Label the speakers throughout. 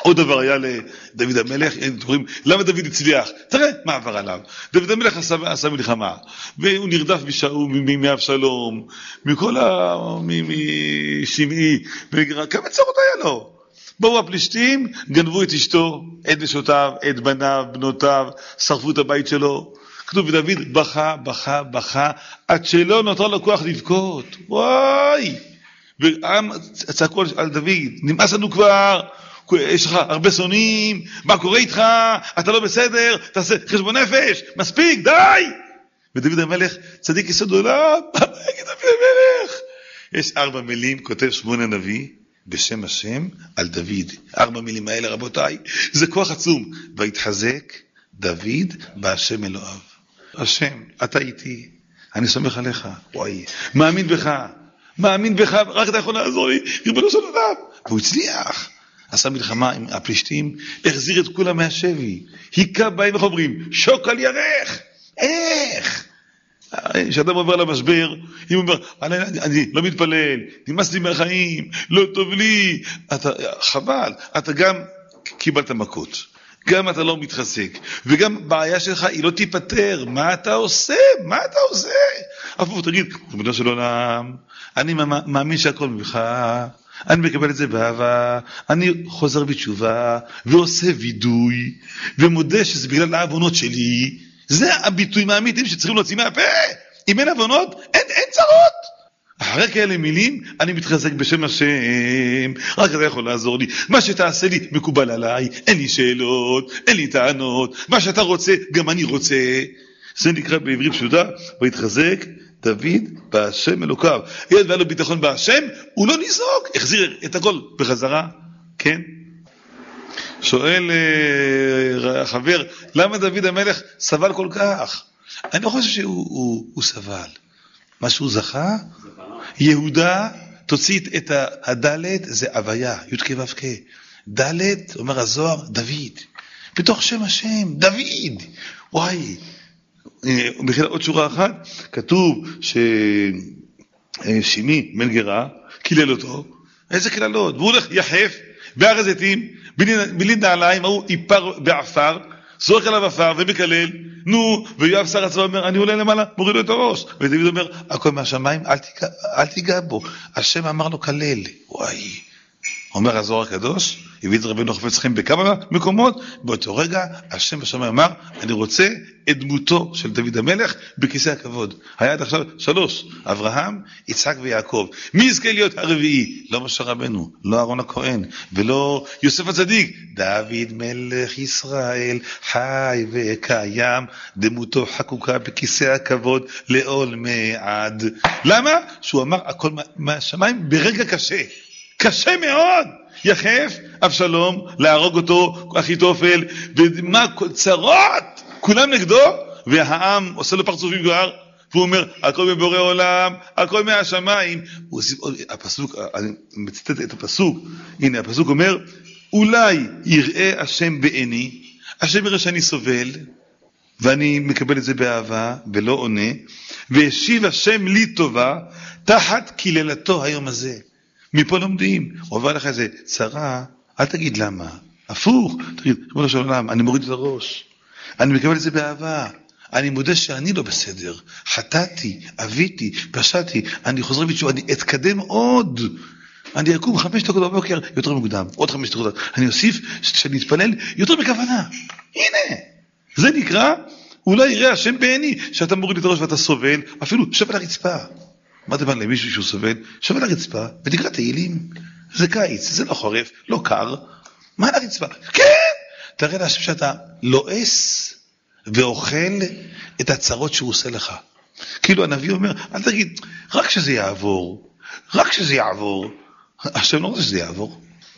Speaker 1: עוד דבר היה לדוד המלך, למה דוד הצליח? תראה מה עבר עליו. דוד המלך עשה מלחמה, והוא נרדף מאבשלום, משמעי, כמה צרות היה לו. באו הפלישתים, גנבו את אשתו, את נשותיו, את בניו, בנותיו, שרפו את הבית שלו. כתוב, ודוד בכה, עד שלא נותר לו כוח לבכות. וואי! והעם צעקו על דוד, נמאס לנו כבר, יש לך הרבה שונאים, מה קורה איתך? אתה לא בסדר, תעשה חשבון נפש, מספיק, די! ודוד המלך, צדיק יסוד עולם, מה יגיד דוד המלך? יש 4 מילים, כותב שמואל הנביא, בשם השם על דוד. 4 מילים האלה, רבותיי, זה כוח עצום. והתחזק דוד בהשם אלוהיו. השם, אתה איתי, אני סומך עליך, וואי, מאמין בך, רק אתה יכול לעזור לי, ריבונו של עולם. והוא הצליח. עשה מלחמה עם הפלישתים, החזיר את כולם מהשבי, היכה בהם, איך אומרים, שוק על ירך. איך? כשאדם עובר למשבר, אם הוא אומר, אני לא מתפלל, נמאס לי מהחיים, לא טוב לי, חבל, אתה גם קיבלת מכות, גם אתה לא מתחזק, וגם בעיה שלך היא לא תיפטר. מה אתה עושה? אפילו תגיד, ריבונו של עולם, אני מאמין שהכל ממך, אני מקבל את זה באהבה, אני חוזר בתשובה, ועושה וידוי, ומודה שזה בגלל העוונות שלי. זה הביטויים האמיתיים שצריכים להוציא מהפה. אם אין עוונות, אין צרות. אחרי כאלה מילים, אני מתחזק בשם השם, רק אתה יכול לעזור לי. מה שתעשה לי מקובל עליי, אין לי שאלות, אין לי טענות, מה שאתה רוצה, גם אני רוצה. זה נקרא בעברית פשוטה, והתחזק דוד בהשם אלוקיו. היות והיה לו ביטחון בהשם, הוא לא ניזוק, החזיר את הכל בחזרה, כן? שואל חבר, למה דוד המלך סבל כל כך? אני לא חושב שהוא סבל. מה שהוא זכה, יהודה תוציא את הדלת, זה הוויה, י' כ' ו' כ'. דלת, אומר הזוהר, דוד. בתוך שם השם, דוד. וואי. בכלל עוד שורה אחת, כתוב ששימי בן גרה, קילל אותו. איזה קללות? והוא הולך יחף, בהר הזיתים, בלין נעליים, הוא איפר בעפר, זורק עליו עפר ומקלל, ויואב שר הצבא אומר, אני עולה למעלה, מוריד לו את הראש. ודוד אומר, הכל מהשמיים, אל תיגע בו. השם אמר לו כלל. וואי. אומר הזוהר הקדוש, הביא את רבנו חפץ חיים בכמה מקומות, באותו רגע, השם בשמיים אמר, אני רוצה את דמותו של דוד המלך בכיסא הכבוד. היה עד עכשיו 3, אברהם, יצחק ויעקב. מי יזכה להיות הרביעי? לא משה רבנו, לא אהרון הכהן, ולא יוסף הצדיק. דוד מלך ישראל, חי וקיים, דמותו חקוקה בכיסא הכבוד לעולמי עד. למה? שהוא אמר הכל מהשמיים ברגע קשה. קשה מאוד. יחף אבשלום, להרוג אותו, אחיתופל, ומה צרות, כולם נגדו, והעם עושה לו פרצופים גוער, והוא אומר, הכל מבורא עולם, הכל מהשמיים. הפסוק, אני מצטט את הפסוק, הנה הפסוק אומר, אולי יראה השם בעיני, השם יראה שאני סובל, ואני מקבל את זה באהבה, ולא עונה, והשיב השם לי טובה, תחת קללתו היום הזה. מפה לומדים, עובר לך איזה צרה, אל תגיד למה, הפוך, תגיד, ריבונו של עולם, אני מוריד את הראש, אני מקבל את זה באהבה, אני מודה שאני לא בסדר, חטאתי, אביתי, פשעתי, אני חוזר בתשובה, אני אתקדם עוד, אני אקום 5 דקות בבוקר יותר מוקדם, עוד 5 דקות, אני אוסיף שאני אתפלל יותר בכוונה, הנה, זה נקרא, אולי יראה השם בעיני, שאתה מוריד את הראש ואתה סובל, אפילו שב על הרצפה. מה דבר למישהו שהוא סובל? שב על הרצפה ותקרא תהילים. זה קיץ, זה לא חורף, לא קר. מה על הרצפה? כן! תראה להשם שאתה לועס ואוכל את הצרות שהוא עושה לך. כאילו הנביא אומר, אל תגיד, רק שזה יעבור, רק שזה יעבור. השם לא רוצה שזה יעבור.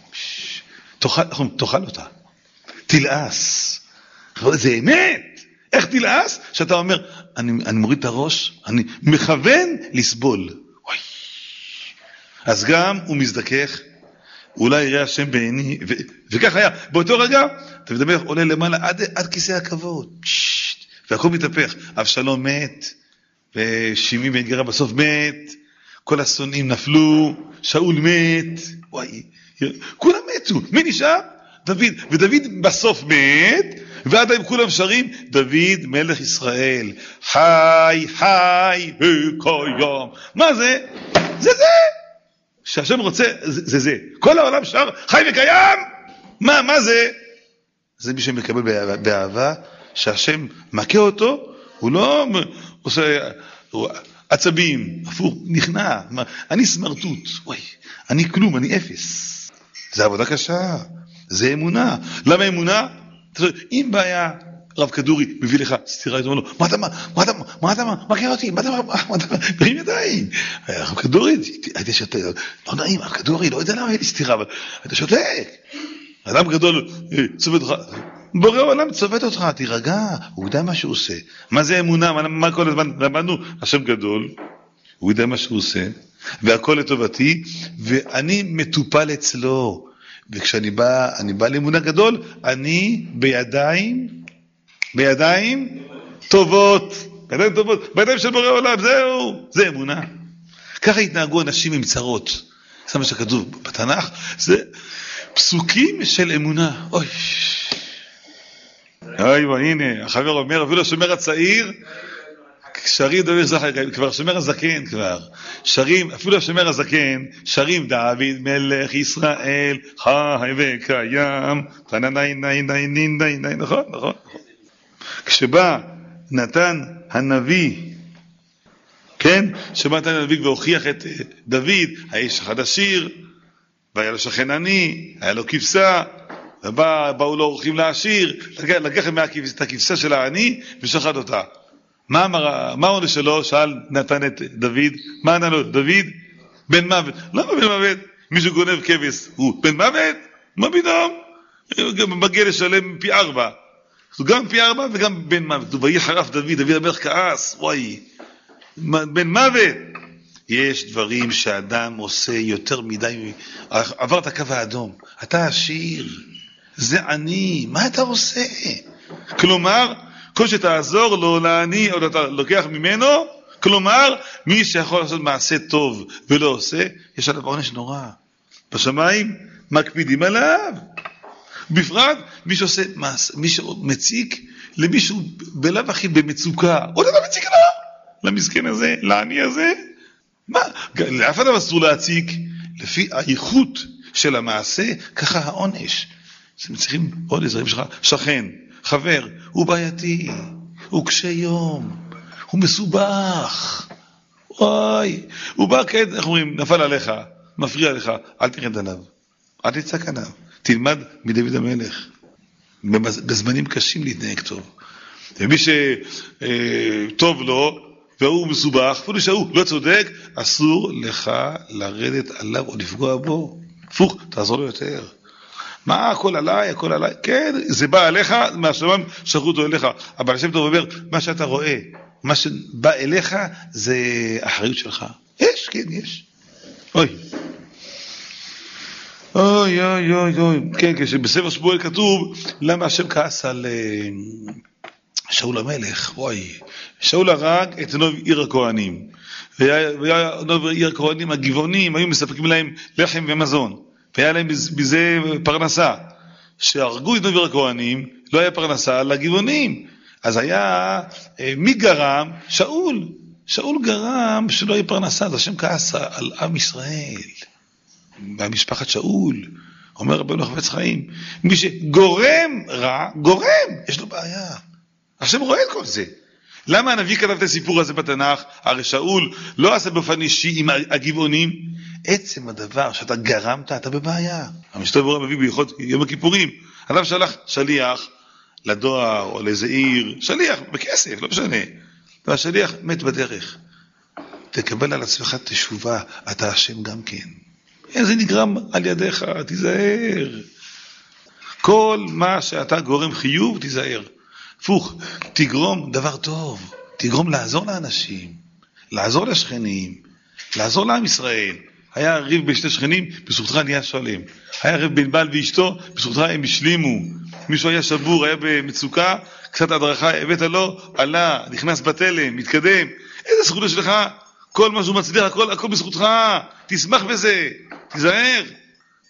Speaker 1: תאכל אותה. תלעס. זה אמת. איך תלעס? שאתה אומר, אני מוריד את הראש, אני מכוון לסבול. וואי. אז גם הוא מזדכך, אולי יראה השם בעיני, וכך היה. באותו רגע, דוד המלך עולה למעלה עד כיסא הכבוד. והכל מתהפך. אבשלום מת, ושימי בן גרה בסוף מת, כל השונאים נפלו, שאול מת, וואי, כולם מתו. מי נשאר? דוד, ודוד בסוף מת, ועד היום כולם שרים, דוד מלך ישראל, חי, חי, וקיים. מה זה? זה. שהשם רוצה, זה. כל העולם שר, חי וקיים. מה זה? זה מי שמקבל באהבה, שהשם מכה אותו, הוא לא עושה עצבים, הפוך, נכנע, אני סמרטוט, וואי, אני כלום, אני אפס. זה עבודה קשה, זה אמונה. למה אמונה? אם בעיה, רב כדורי מביא לך סתירה, אתה אומר לו, מה אתה מכיר אותי? מה אתה מרים ידיים? רב כדורי, היית שותק, לא נעים, רב כדורי, לא יודע למה היה לי סתירה, אבל היית שותק. אדם גדול צובט אותך, בורא עולם צובט אותך, תירגע, הוא יודע מה שהוא עושה. מה זה אמונה? מה כל הזמן למדנו? השם גדול, הוא יודע מה שהוא עושה, והכל לטובתי, ואני מטופל אצלו. וכשאני בא לאמונה גדול, אני בידיים טובות, בידיים של בורא עולם, זהו, זה אמונה. ככה התנהגו אנשים עם צרות. זה מה שכתוב בתנ"ך, זה פסוקים של אמונה. אוי, הנה, החבר אומר, אפילו השומר הצעיר, שרים דוד זכר, כבר שומר הזקן כבר, שרים, אפילו השומר הזקן, שרים דוד מלך ישראל, חי וקיים, נכון. כשבא נתן הנביא, כן, שבא נתן הנביא והוכיח את דוד, האיש אחד עשיר, והיה לו שכן עני, היה לו כבשה, ובאו לו אורחים לעשיר, לקח את הכבשה של העני ושחט אותה. מה העונש שלו? שאל נתן את דוד, מה ענה לו? דוד בן מוות. למה בן מוות? מישהו גונב כבש, הוא בן מוות? מה פתאום? מגיע לשלם פי 4. גם פי 4 וגם בן מוות. ויהי חרף דוד המלך כעס, וואי, בן מוות. יש דברים שאדם עושה יותר מדי, עבר את הקו האדום, אתה עשיר, זה עני, מה אתה עושה? כלומר, כל שתעזור לו לעני, או אתה לוקח ממנו, כלומר, מי שיכול לעשות מעשה טוב ולא עושה, יש עליו עונש נורא. בשמיים מקפידים עליו. בפרט, מי שעושה מעשה, מי שמציק למישהו בלב הכי במצוקה, עוד אתה מציק לו, למסכן הזה, לעני הזה, מה? לאף אדם אסור להציק, לפי האיכות של המעשה, ככה העונש. אתם צריכים עוד עזרים שלך, שכן, חבר, הוא בעייתי, הוא קשה יום, הוא מסובך, וואי, הוא בא כעת, איך אומרים, נפל עליך, מפריע לך, אל תרד עליו, אל תצעק עליו, תלמד מדוד המלך, בזמנים קשים להתנהג טוב, ומי שטוב לו, והוא מסובך, אפילו שהוא לא צודק, אסור לך לרדת עליו או לפגוע בו, הפוך, תעזור לו יותר. מה, הכל עליי, כן, זה בא אליך, מהשמיים שלחו אותו אליך, אבל השם טוב אומר, מה שאתה רואה, מה שבא אליך, זה אחריות שלך. יש, כן, יש. אוי, כן, כשבספר שמואל כתוב, למה השם כעס על שאול המלך, וואי, שאול הרג את נוב עיר הכהנים, ונוב עיר הכהנים הגבעונים, היו מספקים להם לחם ומזון, והיה להם בזה פרנסה. שהרגו את נוב עיר הכהנים, לא היה פרנסה לגבעונים. אז היה, מי גרם? שאול. שאול גרם שלא היה פרנסה, אז השם כעס על עם ישראל, במשפחת שאול. אומר רבנו החפץ חיים, מי שגורם רע, גורם, יש לו בעיה. השם רואה את כל זה. למה הנביא כתב את הסיפור הזה בתנ"ך? הרי שאול לא עשה באופן אישי עם הגבעונים. עצם הדבר שאתה גרמת, אתה בבעיה. המשנה ברורה מביא בהלכות יום הכיפורים. אדם שלח שליח לדואר או לאיזה עיר, שליח בכסף, לא משנה. והשליח מת בדרך. תקבל על עצמך תשובה, אתה אשם גם כן. זה נגרם על ידיך, תיזהר. כל מה שאתה גורם חיוב, תיזהר. הפוך, תגרום דבר טוב, תגרום לעזור לאנשים, לעזור לשכנים, לעזור לעם ישראל. היה ריב בשתי שכנים, בזכותך נהיה שלם. היה ריב בין בעל ואשתו, בזכותך הם השלימו. מישהו היה שבור, היה במצוקה, קצת הדרכה, הבאת לו, עלה, נכנס בתלם, מתקדם. איזה זכות שלך? כל מה שהוא מצליח, הכל בזכותך, תשמח בזה, תיזהר.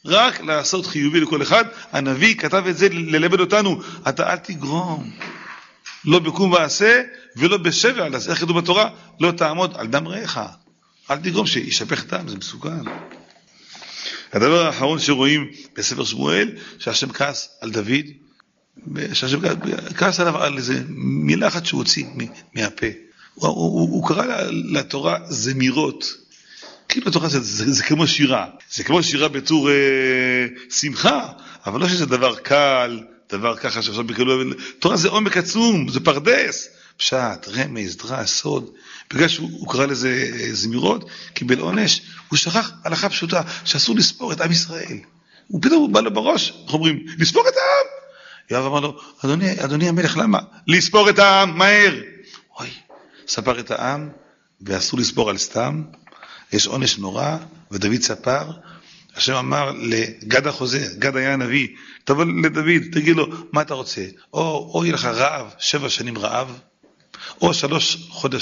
Speaker 1: רק לעשות חיובי לכל אחד. הנביא כתב את זה ללמד אותנו, אתה אל תגרום, לא בקום ועשה ולא בשבר, אז איך כתוב בתורה? לא תעמוד על דם רעך, אל תגרום שישפך דם, זה מסוכן. הדבר האחרון שרואים בספר שמואל, שהשם כעס על דוד, שהשם כעס עליו על איזה מילה אחת שהוא הוציא מהפה. הוא קרא לתורה זמירות, כאילו התורה זה כמו שירה, זה כמו שירה בתור שמחה, אבל לא שזה דבר קל, דבר ככה שעכשיו בקלו, תורה זה עומק עצום, זה פרדס, פשט, רמז, דרש, סוד. בגלל שהוא קרא לזה זמירות, קיבל עונש, הוא שכח הלכה פשוטה, שאסור לספור את עם ישראל. הוא פתאום בא לו בראש, איך אומרים, לספור את העם? יואב אמר לו, אדוני המלך, למה? לספור את העם, מהר. אוי, ספר את העם, ואסור לספור על סתם, יש עונש נורא, ודוד ספר, השם אמר לגד החוזה, גד היה הנביא, תבוא לדוד, תגיד לו, מה אתה רוצה? או יהיה לך רעב, 7 שנים רעב, או 3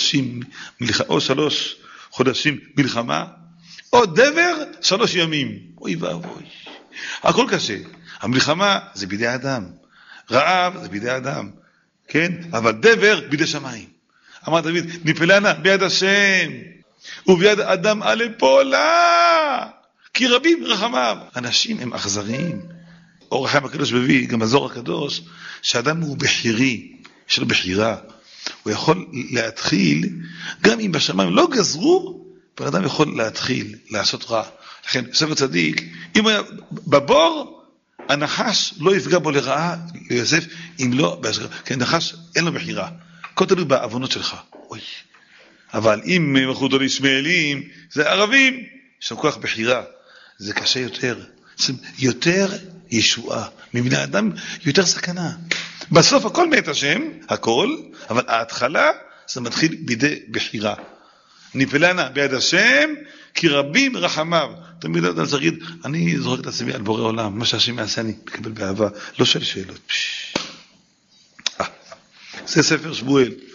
Speaker 1: חודשים מלחמה, או דבר 3 ימים. אוי ואבוי. הכל קשה. המלחמה זה בידי אדם. רעב זה בידי אדם. כן? אבל דבר בידי שמיים. אמר דוד, ניפלנה ביד השם, וביד אדם אל אפולה, כי רבים רחמיו. אנשים הם אכזריים. אור החיים הקדוש מביא, גם הזוהר הקדוש, שאדם הוא בחירי, יש לו בחירה. הוא יכול להתחיל, גם אם בשמיים לא גזרו, אבל אדם יכול להתחיל, לעשות רע. לכן, ספר צדיק, אם היה בבור, הנחש לא יפגע בו לרעה ליוסף, אם לא, כי הנחש אין לו בחירה. כל תלוי בעוונות שלך. אוי. אבל אם מכרו אותו לישמעאלים, זה ערבים, יש שם כוח בחירה. זה קשה יותר. יותר ישועה. מבני האדם יותר סכנה. בסוף הכל מת השם, הכל, אבל ההתחלה זה מתחיל בידי בחירה. ניפלנה ביד השם, כי רבים רחמיו. תמיד אדם צריך, אני זורק את עצמי על בורא עולם, מה שהשם יעשה אני מקבל באהבה, לא של שאלות. זה ספר שמואל.